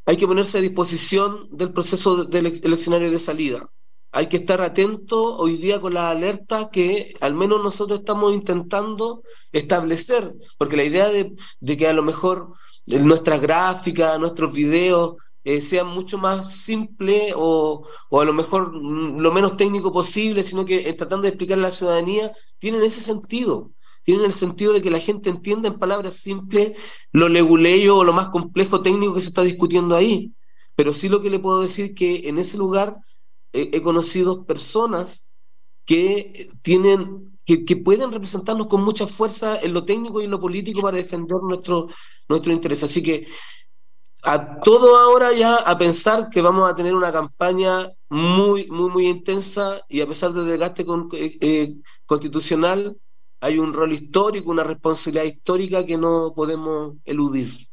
hay que ponerse a disposición del proceso del eleccionario de salida. Hay que estar atento hoy día con la alerta que al menos nosotros estamos intentando establecer, porque la idea de que a lo mejor nuestras gráficas, nuestros videos sean mucho más simples o a lo mejor lo menos técnico posible, sino que tratando de explicar a la ciudadanía, tienen ese sentido. Tienen el sentido de que la gente entienda en palabras simples lo leguleyo o lo más complejo técnico que se está discutiendo ahí. Pero sí lo que le puedo decir que en ese lugar he conocido personas que que pueden representarnos con mucha fuerza en lo técnico y en lo político para defender nuestro interés. Así que a todo ahora ya a pensar que vamos a tener una campaña muy intensa y a pesar del desgaste constitucional, hay un rol histórico, una responsabilidad histórica que no podemos eludir.